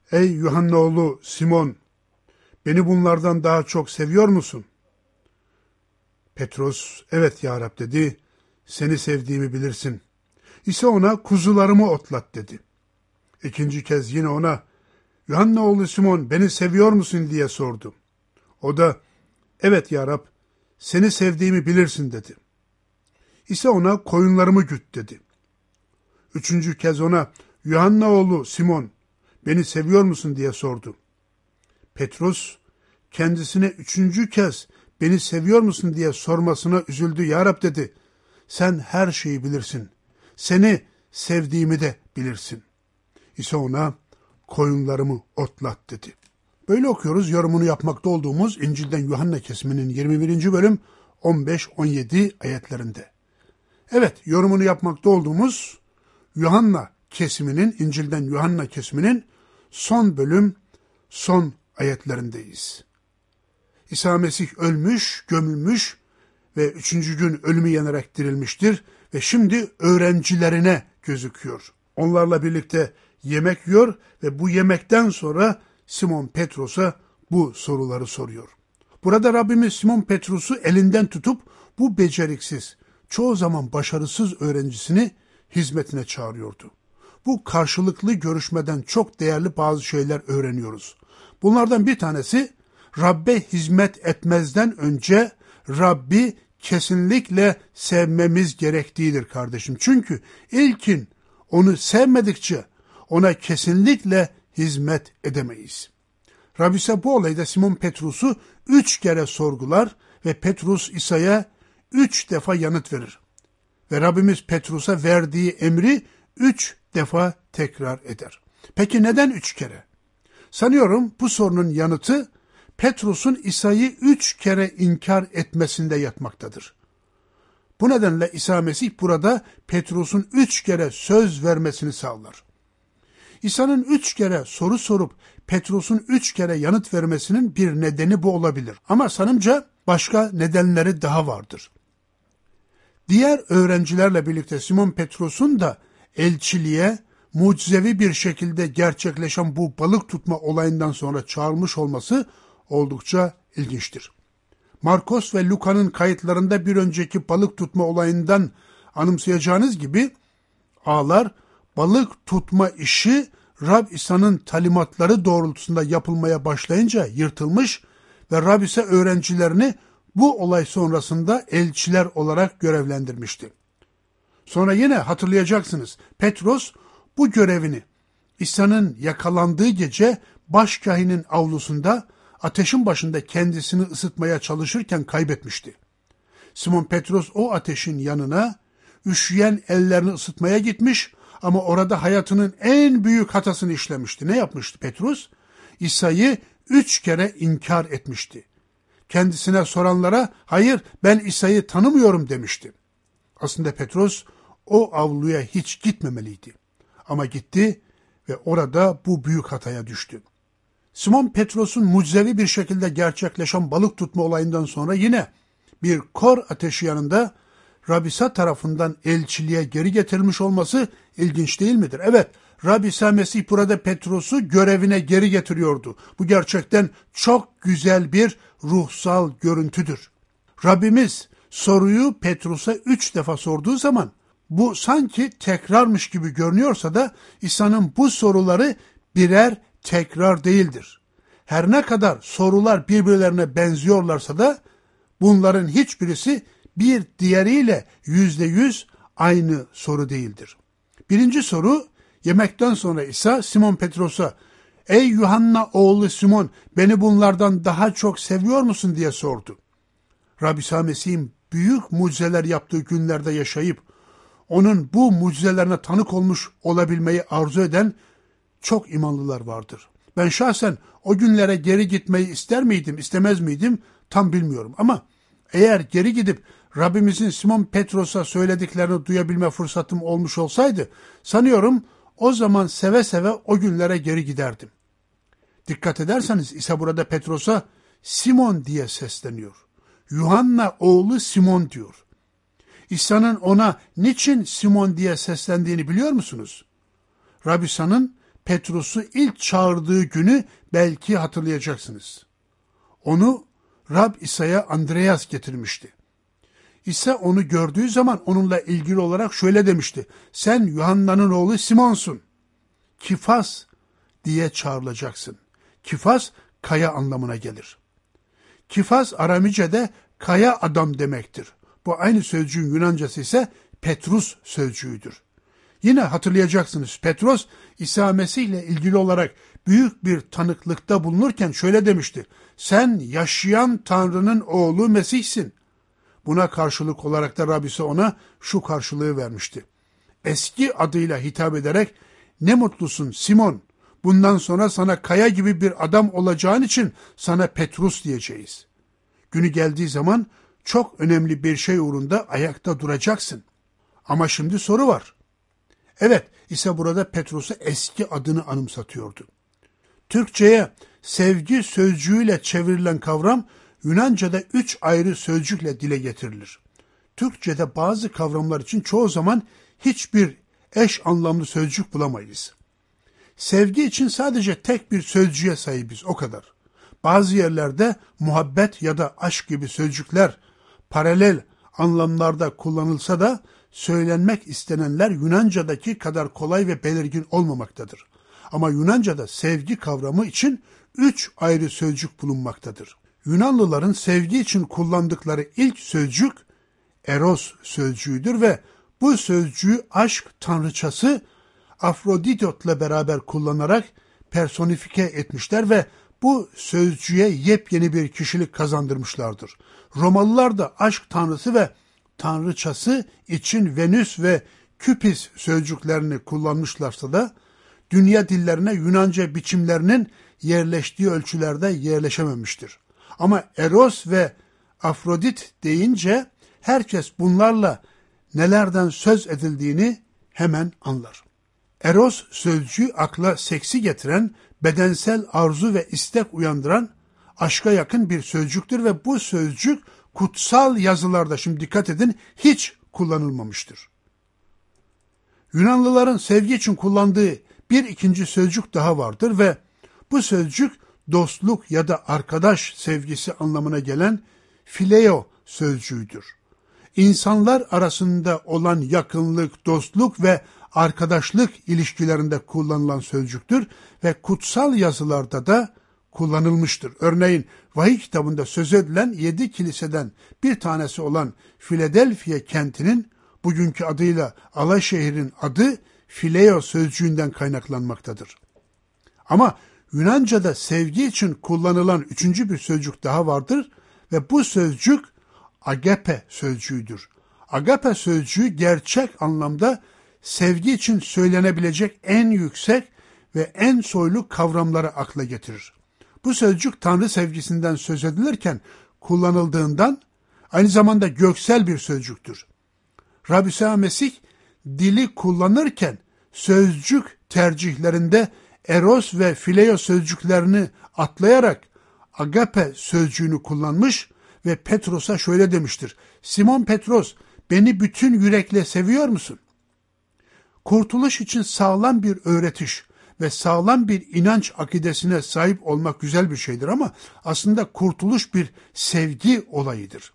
Ey Yuhanna oğlu Simon, beni bunlardan daha çok seviyor musun? Petrus, evet ya Rab dedi, seni sevdiğimi bilirsin. İsa ona, kuzularımı otlat dedi. İkinci kez yine ona, Yuhanna oğlu Simon, beni seviyor musun diye sordu. O da, evet ya Rab, seni sevdiğimi bilirsin dedi. İsa ona, koyunlarımı güt dedi. Üçüncü kez ona, Yuhanna oğlu Simon, beni seviyor musun diye sordu. Petrus, kendisine üçüncü kez beni seviyor musun diye sormasına üzüldü. Ya Rab dedi, sen her şeyi bilirsin. Seni sevdiğimi de bilirsin. İsa ona, koyunlarımı otlat dedi. Böyle okuyoruz yorumunu yapmakta olduğumuz İncil'den Yuhanna kesiminin 21. bölüm 15-17 ayetlerinde. Evet, yorumunu yapmakta olduğumuz Yuhanna kesiminin, İncil'den Yuhanna kesiminin son bölüm, son ayetlerindeyiz. İsa Mesih ölmüş, gömülmüş ve 3. gün ölümü yenerek dirilmiştir ve şimdi öğrencilerine gözüküyor. Onlarla birlikte yemek yiyor ve bu yemekten sonra Simon Petrus'a bu soruları soruyor. Burada Rabbimiz Simon Petrus'u elinden tutup bu beceriksiz, çoğu zaman başarısız öğrencisini hizmetine çağırıyordu. Bu karşılıklı görüşmeden çok değerli bazı şeyler öğreniyoruz. Bunlardan bir tanesi, Rabbe hizmet etmezden önce Rabbi kesinlikle sevmemiz gerektiğidir kardeşim. Çünkü ilkin onu sevmedikçe ona kesinlikle hizmet edemeyiz. Rabbi ise bu olayda Simon Petrus'u 3 kere sorgular ve Petrus İsa'ya 3 defa yanıt verir. Ve Rabbimiz Petrus'a verdiği emri 3 defa tekrar eder. Peki neden 3 kere? Sanıyorum bu sorunun yanıtı Petrus'un İsa'yı 3 kere inkar etmesinde yatmaktadır. Bu nedenle İsa Mesih burada Petrus'un 3 kere söz vermesini sağlar. İsa'nın 3 kere soru sorup Petrus'un 3 kere yanıt vermesinin bir nedeni bu olabilir. Ama sanımca başka nedenleri daha vardır. Diğer öğrencilerle birlikte Simon Petrus'un da elçiliğe mucizevi bir şekilde gerçekleşen bu balık tutma olayından sonra çağrılmış olması oldukça ilginçtir. Markos ve Luka'nın kayıtlarında bir önceki balık tutma olayından anımsayacağınız gibi ağlar balık tutma işi Rab İsa'nın talimatları doğrultusunda yapılmaya başlayınca yırtılmış ve Rab İsa öğrencilerini bu olay sonrasında elçiler olarak görevlendirmişti. Sonra yine hatırlayacaksınız, Petrus bu görevini İsa'nın yakalandığı gece başkahinin avlusunda ateşin başında kendisini ısıtmaya çalışırken kaybetmişti. Simon Petrus o ateşin yanına üşüyen ellerini ısıtmaya gitmiş ama orada hayatının en büyük hatasını işlemişti. Ne yapmıştı Petrus? İsa'yı 3 kere inkar etmişti. Kendisine soranlara hayır ben İsa'yı tanımıyorum demişti. Aslında Petrus o avluya hiç gitmemeliydi. Ama gitti ve orada bu büyük hataya düştü. Simon Petrus'un mucizevi bir şekilde gerçekleşen balık tutma olayından sonra yine bir kor ateşi yanında Rabbi İsa tarafından elçiliğe geri getirilmiş olması ilginç değil midir? Evet, Rabbi İsa Mesih burada Petrus'u görevine geri getiriyordu. Bu gerçekten çok güzel bir ruhsal görüntüdür. Rabbimiz soruyu Petrus'a 3 defa sorduğu zaman bu sanki tekrarmış gibi görünüyorsa da İsa'nın bu soruları birer tekrar değildir. Her ne kadar sorular birbirlerine benziyorlarsa da bunların hiçbirisi bir diğeriyle %100 aynı soru değildir. Birinci soru, yemekten sonra İsa Simon Petrus'a "Ey Yuhanna oğlu Simon, beni bunlardan daha çok seviyor musun?" diye sordu. Rabbi İsa Mesih'in büyük mucizeler yaptığı günlerde yaşayıp onun bu mucizelerine tanık olmuş olabilmeyi arzu eden çok imanlılar vardır. Ben şahsen o günlere geri gitmeyi ister miydim, istemez miydim tam bilmiyorum. Ama eğer geri gidip Rabbimizin Simon Petrus'a söylediklerini duyabilme fırsatım olmuş olsaydı, sanıyorum o zaman seve seve o günlere geri giderdim. Dikkat ederseniz İsa burada Petrus'a Simon diye sesleniyor. Yuhanna oğlu Simon diyor. İsa'nın ona niçin Simon diye seslendiğini biliyor musunuz? Rabbi İsa'nın Petrus'u ilk çağırdığı günü belki hatırlayacaksınız. Onu Rab İsa'ya Andreas getirmişti. İsa onu gördüğü zaman onunla ilgili olarak şöyle demişti. Sen Yuhanna'nın oğlu Simon'sun. Kifas diye çağrılacaksın. Kifas kaya anlamına gelir. Kifas Aramice'de kaya adam demektir. Bu aynı sözcüğün Yunancası ise Petrus sözcüğüdür. Yine hatırlayacaksınız, Petros İsa Mesih ile ilgili olarak büyük bir tanıklıkta bulunurken şöyle demişti. Sen yaşayan Tanrı'nın oğlu Mesih'sin. Buna karşılık olarak da Rab İsa ona şu karşılığı vermişti. Eski adıyla hitap ederek ne mutlusun Simon, bundan sonra sana kaya gibi bir adam olacağın için sana Petrus diyeceğiz. Günü geldiği zaman çok önemli bir şey uğrunda ayakta duracaksın. Ama şimdi soru var. Evet, İsa burada Petrus'a eski adını anımsatıyordu. Türkçe'ye sevgi sözcüğüyle çevrilen kavram Yunanca'da 3 ayrı sözcükle dile getirilir. Türkçe'de bazı kavramlar için çoğu zaman hiçbir eş anlamlı sözcük bulamayız. Sevgi için sadece tek bir sözcüğe sahibiz, o kadar. Bazı yerlerde muhabbet ya da aşk gibi sözcükler paralel anlamlarda kullanılsa da söylenmek istenenler Yunanca'daki kadar kolay ve belirgin olmamaktadır. Ama Yunanca'da sevgi kavramı için 3 ayrı sözcük bulunmaktadır. Yunanlıların sevgi için kullandıkları ilk sözcük eros sözcüğüdür ve bu sözcüğü aşk tanrıçası Afroditot'la beraber kullanarak personifike etmişler ve bu sözcüğe yepyeni bir kişilik kazandırmışlardır. Romalılar da aşk tanrısı ve tanrıçası için Venüs ve Küpis sözcüklerini kullanmışlarsa da dünya dillerine Yunanca biçimlerinin yerleştiği ölçülerde yerleşememiştir. Ama Eros ve Afrodit deyince herkes bunlarla nelerden söz edildiğini hemen anlar. Eros sözcüğü akla seksi getiren, bedensel arzu ve istek uyandıran aşka yakın bir sözcüktür ve bu sözcük kutsal yazılarda, şimdi dikkat edin, hiç kullanılmamıştır. Yunanlıların sevgi için kullandığı bir ikinci sözcük daha vardır ve bu sözcük dostluk ya da arkadaş sevgisi anlamına gelen phileo sözcüğüdür. İnsanlar arasında olan yakınlık, dostluk ve arkadaşlık ilişkilerinde kullanılan sözcüktür ve kutsal yazılarda da kullanılmıştır. Örneğin Vahiy kitabında söz edilen 7 kiliseden bir tanesi olan Philadelphia kentinin bugünkü adıyla Alaşehir'in adı Phileo sözcüğünden kaynaklanmaktadır. Ama Yunanca'da sevgi için kullanılan üçüncü bir sözcük daha vardır ve bu sözcük agape sözcüğüdür. Agape sözcüğü gerçek anlamda sevgi için söylenebilecek en yüksek ve en soylu kavramları akla getirir. Bu sözcük Tanrı sevgisinden söz edilirken kullanıldığından aynı zamanda göksel bir sözcüktür. Rab İsa Mesih dili kullanırken sözcük tercihlerinde eros ve phileo sözcüklerini atlayarak agape sözcüğünü kullanmış ve Petros'a şöyle demiştir. Simon Petros, beni bütün yürekle seviyor musun? Kurtuluş için sağlam bir öğretiş ve sağlam bir inanç akidesine sahip olmak güzel bir şeydir ama aslında kurtuluş bir sevgi olayıdır.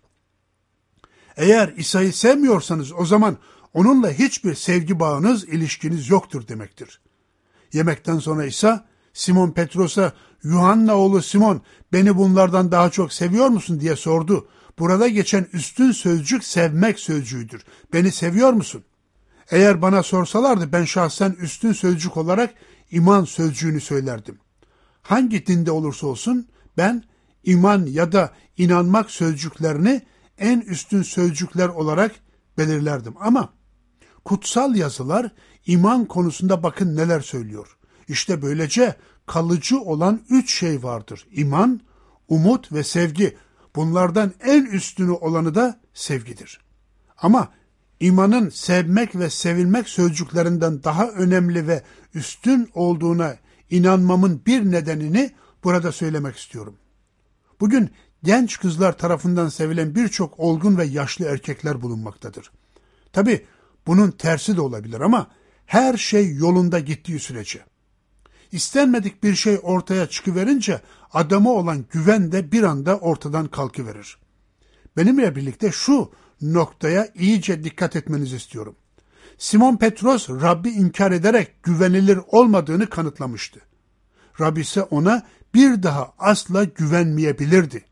Eğer İsa'yı sevmiyorsanız o zaman onunla hiçbir sevgi bağınız, ilişkiniz yoktur demektir. Yemekten sonra İsa, Simon Petros'a Yuhanna oğlu Simon, beni bunlardan daha çok seviyor musun diye sordu. Burada geçen üstün sözcük sevmek sözcüğüdür. Beni seviyor musun? Eğer bana sorsalardı ben şahsen üstün sözcük olarak iman sözcüğünü söylerdim. Hangi dinde olursa olsun ben iman ya da inanmak sözcüklerini en üstün sözcükler olarak belirlerdim. Ama kutsal yazılar iman konusunda bakın neler söylüyor. İşte böylece kalıcı olan 3 şey vardır. İman, umut ve sevgi. Bunlardan en üstünü olanı da sevgidir. Ama İmanın sevmek ve sevilmek sözcüklerinden daha önemli ve üstün olduğuna inanmamın bir nedenini burada söylemek istiyorum. Bugün genç kızlar tarafından sevilen birçok olgun ve yaşlı erkekler bulunmaktadır. Tabii bunun tersi de olabilir ama her şey yolunda gittiği sürece. İstenmedik bir şey ortaya çıkıverince adama olan güven de bir anda ortadan kalkıverir. Benimle birlikte şu noktaya iyice dikkat etmenizi istiyorum. Simon Petros Rabbi inkar ederek güvenilir olmadığını kanıtlamıştı. Rab ise ona bir daha asla güvenmeyebilirdi.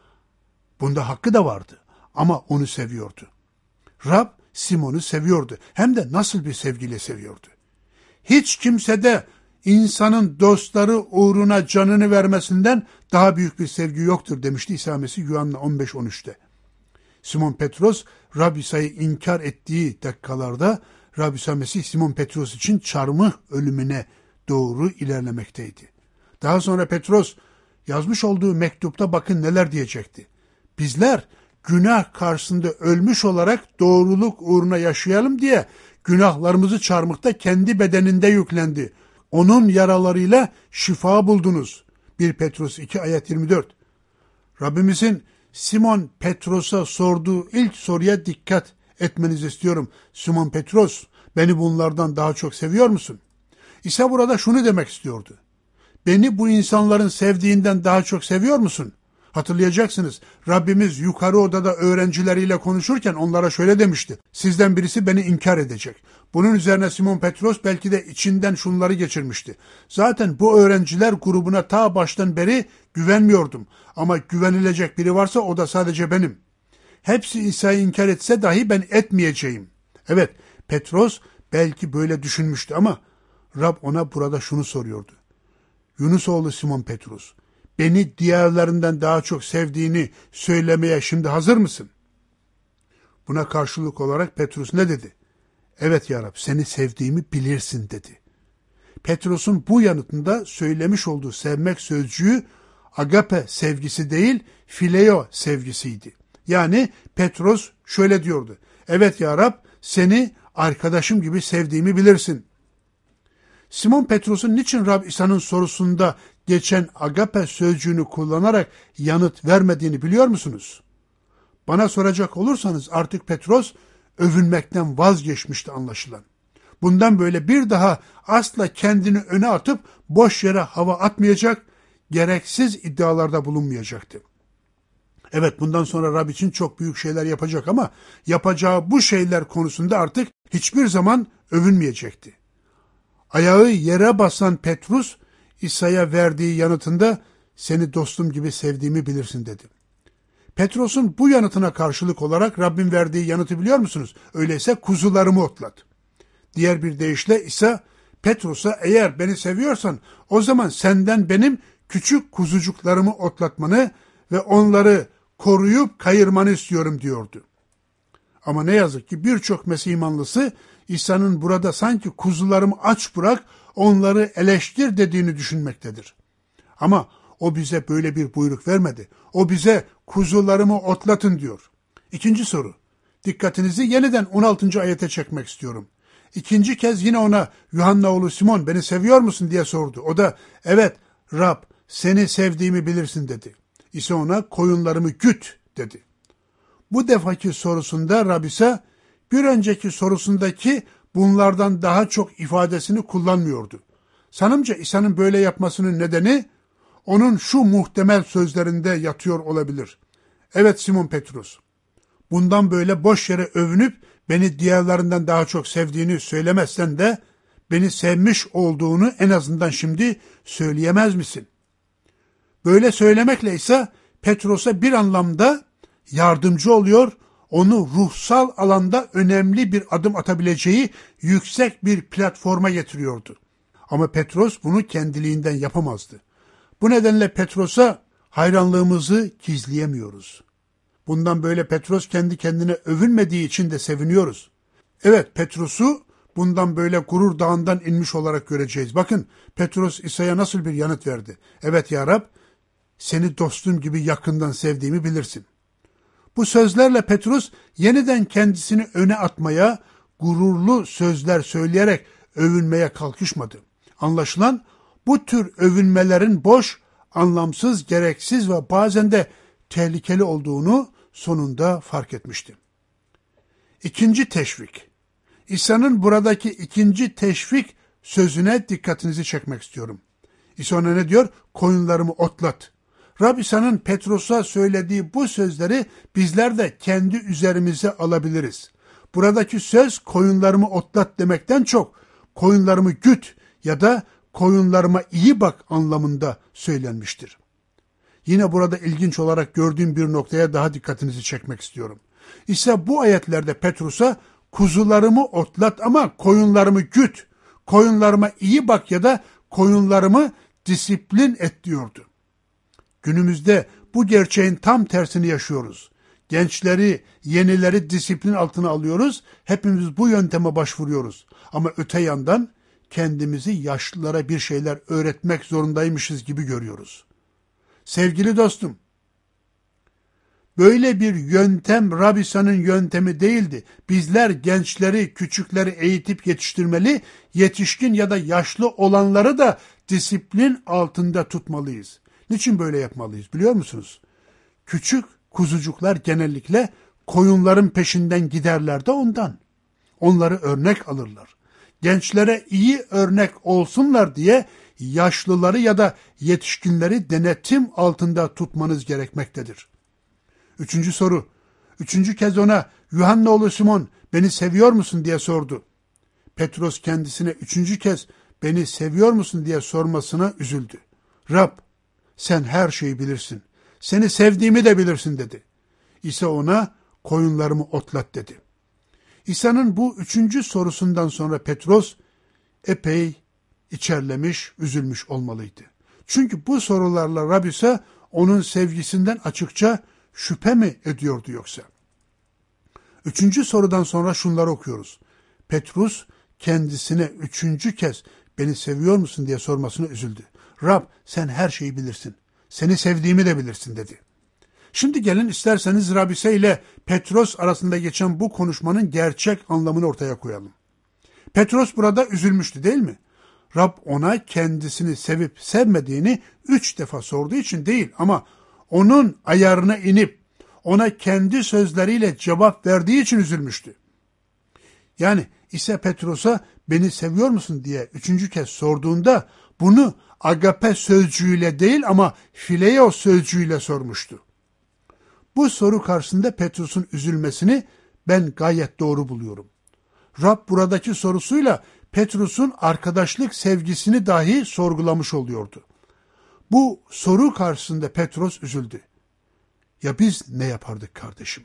Bunda hakkı da vardı ama onu seviyordu. Rab Simon'u seviyordu. Hem de nasıl bir sevgiyle seviyordu. Hiç kimsede insanın dostları uğruna canını vermesinden daha büyük bir sevgi yoktur demişti İsa Mesih Yuhanna 15-13'te. Simon Petros Rab İsa'yı inkar ettiği dakikalarda Rab İsa Mesih Simon Petros için çarmıh ölümüne doğru ilerlemekteydi. Daha sonra Petros yazmış olduğu mektupta bakın neler diyecekti. Bizler günah karşısında ölmüş olarak doğruluk uğruna yaşayalım diye günahlarımızı çarmıhta kendi bedeninde yüklendi. Onun yaralarıyla şifa buldunuz. 1 Petrus 2 ayet 24. Rabbimizin Simon Petros'a sorduğu ilk soruya dikkat etmenizi istiyorum. Simon Petros, beni bunlardan daha çok seviyor musun? İsa burada şunu demek istiyordu. Beni bu insanların sevdiğinden daha çok seviyor musun? Hatırlayacaksınız, Rabbimiz yukarı odada öğrencileriyle konuşurken onlara şöyle demişti. Sizden birisi beni inkar edecek. Bunun üzerine Simon Petros belki de içinden şunları geçirmişti. Zaten bu öğrenciler grubuna ta baştan beri güvenmiyordum. Ama güvenilecek biri varsa o da sadece benim. Hepsi İsa'yı inkar etse dahi ben etmeyeceğim. Evet, Petros belki böyle düşünmüştü ama Rab ona burada şunu soruyordu. Yunusoğlu Simon Petrus, beni diğerlerinden daha çok sevdiğini söylemeye şimdi hazır mısın? Buna karşılık olarak Petrus ne dedi? Evet ya Rab, seni sevdiğimi bilirsin dedi. Petrus'un bu yanıtında söylemiş olduğu sevmek sözcüğü agape sevgisi değil, fileo sevgisiydi. Yani Petrus şöyle diyordu. Evet ya Rab, seni arkadaşım gibi sevdiğimi bilirsin. Simon Petrus'un niçin Rab İsa'nın sorusunda geçen agape sözcüğünü kullanarak yanıt vermediğini biliyor musunuz? Bana soracak olursanız artık Petros övünmekten vazgeçmişti anlaşılan. Bundan böyle bir daha asla kendini öne atıp boş yere hava atmayacak, gereksiz iddialarda bulunmayacaktı. Evet, bundan sonra Rab için çok büyük şeyler yapacak ama yapacağı bu şeyler konusunda artık hiçbir zaman övünmeyecekti. Ayağı yere basan Petrus, İsa'ya verdiği yanıtında seni dostum gibi sevdiğimi bilirsin dedi. Petros'un bu yanıtına karşılık olarak Rabbin verdiği yanıtı biliyor musunuz? Öyleyse kuzularımı otlat. Diğer bir deyişle İsa Petros'a eğer beni seviyorsan o zaman senden benim küçük kuzucuklarımı otlatmanı ve onları koruyup kayırmanı istiyorum diyordu. Ama ne yazık ki birçok Mesih imanlısı İsa'nın burada sanki kuzularımı aç bırak, onları eleştir dediğini düşünmektedir. Ama o bize böyle bir buyruk vermedi. O bize kuzularımı otlatın diyor. İkinci soru. Dikkatinizi yeniden 16. ayete çekmek istiyorum. İkinci kez yine ona Yuhanna oğlu Simon beni seviyor musun diye sordu. O da evet Rab seni sevdiğimi bilirsin dedi. İsa ona koyunlarımı güt dedi. Bu defaki sorusunda Rab ise bir önceki sorusundaki bunlardan daha çok ifadesini kullanmıyordu. Sanımca İsa'nın böyle yapmasının nedeni onun şu muhtemel sözlerinde yatıyor olabilir. Evet Simon Petrus, bundan böyle boş yere övünüp beni diğerlerinden daha çok sevdiğini söylemezsen de beni sevmiş olduğunu en azından şimdi söyleyemez misin? Böyle söylemekle ise Petros'a bir anlamda yardımcı oluyor, onu ruhsal alanda önemli bir adım atabileceği yüksek bir platforma getiriyordu. Ama Petros bunu kendiliğinden yapamazdı. Bu nedenle Petros'a hayranlığımızı gizleyemiyoruz. Bundan böyle Petros kendi kendine övünmediği için de seviniyoruz. Evet, Petros'u bundan böyle gurur dağından inmiş olarak göreceğiz. Bakın Petros İsa'ya nasıl bir yanıt verdi. Evet ya Rab, seni dostum gibi yakından sevdiğimi bilirsin. Bu sözlerle Petrus yeniden kendisini öne atmaya, gururlu sözler söyleyerek övünmeye kalkışmadı. Anlaşılan bu tür övünmelerin boş, anlamsız, gereksiz ve bazen de tehlikeli olduğunu sonunda fark etmişti. İkinci teşvik. İsa'nın buradaki ikinci teşvik sözüne dikkatinizi çekmek istiyorum. İsa ona ne diyor? Koyunlarımı otlat. Rab İsa'nın Petrus'a söylediği bu sözleri bizler de kendi üzerimize alabiliriz. Buradaki söz koyunlarımı otlat demekten çok koyunlarımı güt ya da koyunlarıma iyi bak anlamında söylenmiştir. Yine burada ilginç olarak gördüğüm bir noktaya daha dikkatinizi çekmek istiyorum. İsa bu ayetlerde Petrus'a kuzularımı otlat ama koyunlarımı güt, koyunlarıma iyi bak ya da koyunlarımı disiplin et diyordu. Günümüzde bu gerçeğin tam tersini yaşıyoruz. Gençleri, yenileri disiplin altına alıyoruz. Hepimiz bu yönteme başvuruyoruz. Ama öte yandan kendimizi yaşlılara bir şeyler öğretmek zorundaymışız gibi görüyoruz. Sevgili dostum, böyle bir yöntem Rab İsa'nın yöntemi değildi. Bizler gençleri, küçükleri eğitip yetiştirmeli, yetişkin ya da yaşlı olanları da disiplin altında tutmalıyız. Niçin böyle yapmalıyız biliyor musunuz? Küçük kuzucuklar genellikle koyunların peşinden giderler de ondan. Onları örnek alırlar. Gençlere iyi örnek olsunlar diye yaşlıları ya da yetişkinleri denetim altında tutmanız gerekmektedir. Üçüncü soru. Üçüncü kez ona Yuhanna oğlu Simon beni seviyor musun diye sordu. Petros kendisine üçüncü kez beni seviyor musun diye sormasına üzüldü. Rab sen her şeyi bilirsin. Seni sevdiğimi de bilirsin dedi. İsa ona koyunlarımı otlat dedi. İsa'nın bu üçüncü sorusundan sonra Petros epey içerlemiş, üzülmüş olmalıydı. Çünkü bu sorularla Rab İsa onun sevgisinden açıkça şüphe mi ediyordu yoksa? Üçüncü sorudan sonra şunları okuyoruz. Petrus kendisine üçüncü kez beni seviyor musun diye sormasına üzüldü. Rab sen her şeyi bilirsin. Seni sevdiğimi de bilirsin dedi. Şimdi gelin isterseniz Rab İsa ile Petros arasında geçen bu konuşmanın gerçek anlamını ortaya koyalım. Petros burada üzülmüştü değil mi? Rab ona kendisini sevip sevmediğini 3 defa sorduğu için değil ama onun ayarına inip ona kendi sözleriyle cevap verdiği için üzülmüştü. Yani İsa Petros'a beni seviyor musun diye 3. kez sorduğunda bunu agape sözcüğüyle değil ama phileo sözcüğüyle sormuştu. Bu soru karşısında Petros'un üzülmesini ben gayet doğru buluyorum. Rab buradaki sorusuyla Petros'un arkadaşlık sevgisini dahi sorgulamış oluyordu. Bu soru karşısında Petros üzüldü. Ya biz ne yapardık kardeşim?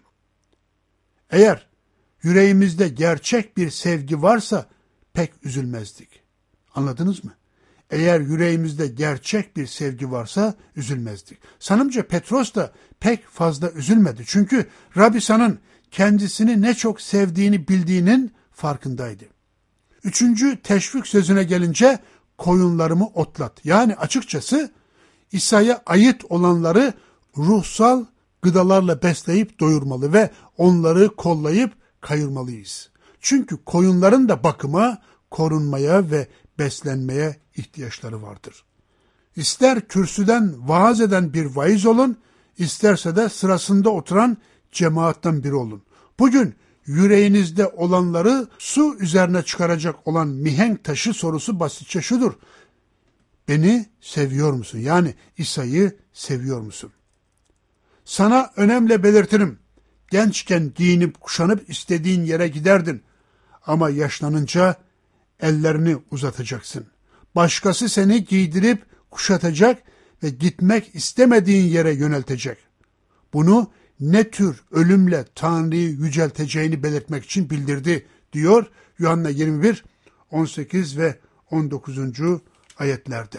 Eğer yüreğimizde gerçek bir sevgi varsa pek üzülmezdik. Anladınız mı? Eğer yüreğimizde gerçek bir sevgi varsa üzülmezdik. Sanımca Petros da pek fazla üzülmedi. Çünkü Rab İsa'nın kendisini ne çok sevdiğini bildiğinin farkındaydı. 3. teşvik sözüne gelince koyunlarımı otlat. Yani açıkçası İsa'ya ait olanları ruhsal gıdalarla besleyip doyurmalı ve onları kollayıp kayırmalıyız. Çünkü koyunların da bakıma, korunmaya ve beslenmeye ihtiyaçları vardır. İster kürsüden vaaz eden bir vaiz olun, isterse de sırasında oturan cemaatten biri olun. Bugün yüreğinizde olanları su üzerine çıkaracak olan mihenk taşı sorusu basitçe şudur. Beni seviyor musun? Yani İsa'yı seviyor musun? Sana önemli belirtirim. Gençken giyinip kuşanıp istediğin yere giderdin. Ama yaşlanınca ellerini uzatacaksın. Başkası seni giydirip kuşatacak ve gitmek istemediğin yere yöneltecek. Bunu ne tür ölümle Tanrı'yı yücelteceğini belirtmek için bildirdi diyor Yuhanna 21, 18 ve 19. ayetlerde.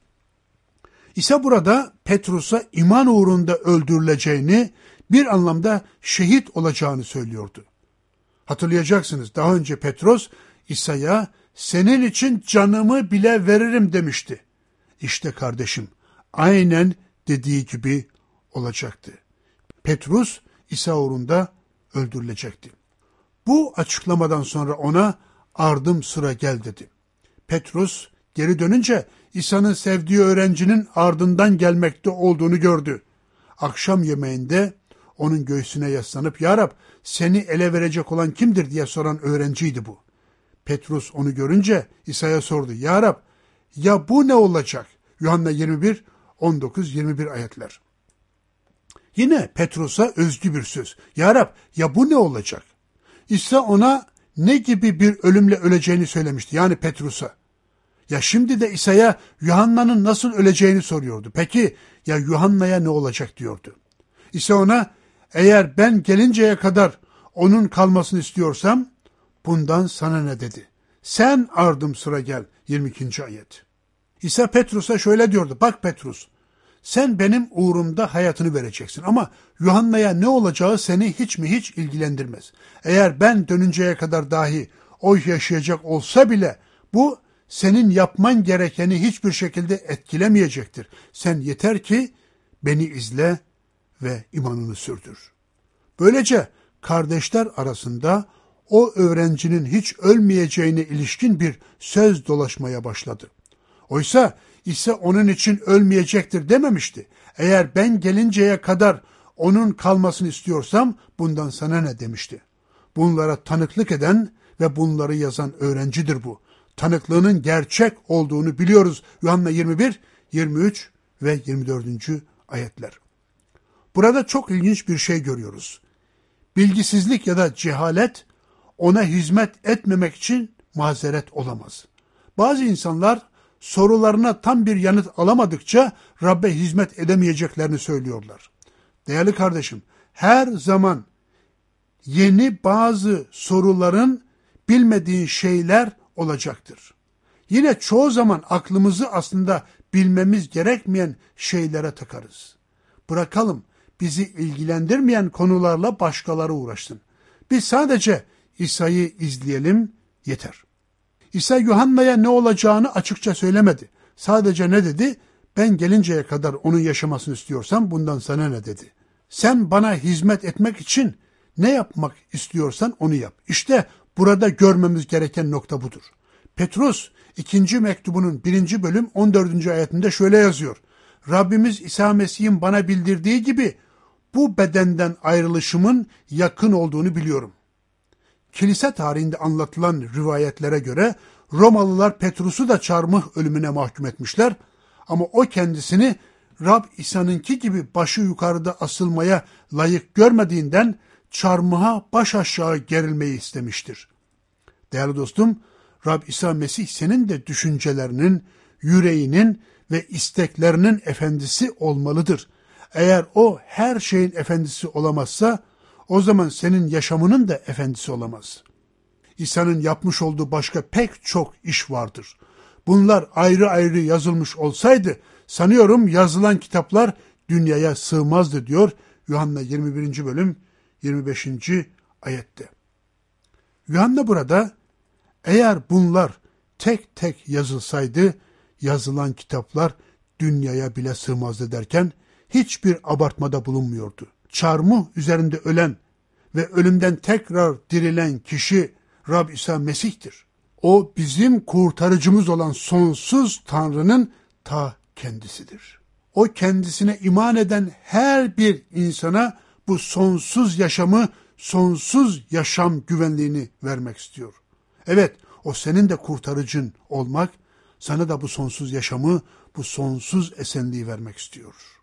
İsa burada Petrus'a iman uğrunda öldürüleceğini, bir anlamda şehit olacağını söylüyordu. Hatırlayacaksınız daha önce Petros İsa'ya senin için canımı bile veririm demişti. İşte kardeşim aynen dediği gibi olacaktı. Petrus İsa uğrunda öldürülecekti. Bu açıklamadan sonra ona ardım sıra gel dedi. Petrus geri dönünce İsa'nın sevdiği öğrencinin ardından gelmekte olduğunu gördü. Akşam yemeğinde onun göğsüne yaslanıp ya Rab seni ele verecek olan kimdir diye soran öğrenciydi bu. Petrus onu görünce İsa'ya sordu. Ya Rab, ya bu ne olacak? Yuhanna 21, 19-21 ayetler. Yine Petrus'a özgü bir söz. Ya Rab, ya bu ne olacak? İsa ona ne gibi bir ölümle öleceğini söylemişti. Yani Petrus'a. Ya şimdi de İsa'ya Yuhanna'nın nasıl öleceğini soruyordu. Peki ya Yuhanna'ya ne olacak diyordu. İsa ona, eğer ben gelinceye kadar onun kalmasını istiyorsam bundan sana ne dedi. Sen ardım sıra gel. 22. ayet. İsa Petrus'a şöyle diyordu. Bak Petrus, sen benim uğrumda hayatını vereceksin ama Yuhanna'ya ne olacağı seni hiç mi hiç ilgilendirmez. Eğer ben dönünceye kadar dahi o yaşayacak olsa bile bu senin yapman gerekeni hiçbir şekilde etkilemeyecektir. Sen yeter ki beni izle ve imanını sürdür. Böylece kardeşler arasında o öğrencinin hiç ölmeyeceğine ilişkin bir söz dolaşmaya başladı. Oysa İsa onun için ölmeyecektir dememişti. Eğer ben gelinceye kadar onun kalmasını istiyorsam bundan sana ne demişti. Bunlara tanıklık eden ve bunları yazan öğrencidir bu. Tanıklığının gerçek olduğunu biliyoruz. Yuhanna 21, 23 ve 24. ayetler. Burada çok ilginç bir şey görüyoruz. Bilgisizlik ya da cehalet ona hizmet etmemek için mazeret olamaz. Bazı insanlar sorularına tam bir yanıt alamadıkça Rabbe hizmet edemeyeceklerini söylüyorlar. Değerli kardeşim, her zaman yeni bazı soruların bilmediğin şeyler olacaktır. Yine çoğu zaman aklımızı aslında bilmemiz gerekmeyen şeylere takarız. Bırakalım bizi ilgilendirmeyen konularla başkaları uğraşsın. Biz sadece İsa'yı izleyelim yeter. İsa Yuhanna'ya ne olacağını açıkça söylemedi. Sadece ne dedi? Ben gelinceye kadar onun yaşamasını istiyorsam bundan sana ne dedi? Sen bana hizmet etmek için ne yapmak istiyorsan onu yap. İşte burada görmemiz gereken nokta budur. Petrus 2. mektubunun 1. bölüm 14. ayetinde şöyle yazıyor. Rabbimiz İsa Mesih'in bana bildirdiği gibi bu bedenden ayrılışımın yakın olduğunu biliyorum. Kilise tarihinde anlatılan rivayetlere göre Romalılar Petrus'u da çarmıh ölümüne mahkum etmişler ama o kendisini Rab İsa'nınki gibi başı yukarıda asılmaya layık görmediğinden çarmıha baş aşağı gerilmeyi istemiştir. Değerli dostum, Rab İsa Mesih senin de düşüncelerinin, yüreğinin ve isteklerinin efendisi olmalıdır. Eğer o her şeyin efendisi olamazsa, o zaman senin yaşamının da efendisi olamaz. İsa'nın yapmış olduğu başka pek çok iş vardır. Bunlar ayrı ayrı yazılmış olsaydı, sanıyorum yazılan kitaplar dünyaya sığmazdı diyor Yuhanna 21. bölüm 25. ayette. Yuhanna burada, eğer bunlar tek tek yazılsaydı, yazılan kitaplar dünyaya bile sığmazdı derken, hiçbir abartmada bulunmuyordu. Çarmıh üzerinde ölen ve ölümden tekrar dirilen kişi Rab İsa Mesih'tir. O bizim kurtarıcımız olan sonsuz Tanrı'nın ta kendisidir. O kendisine iman eden her bir insana bu sonsuz yaşamı, sonsuz yaşam güvenliğini vermek istiyor. Evet, o senin de kurtarıcın olmak, sana da bu sonsuz yaşamı, bu sonsuz esenliği vermek istiyor.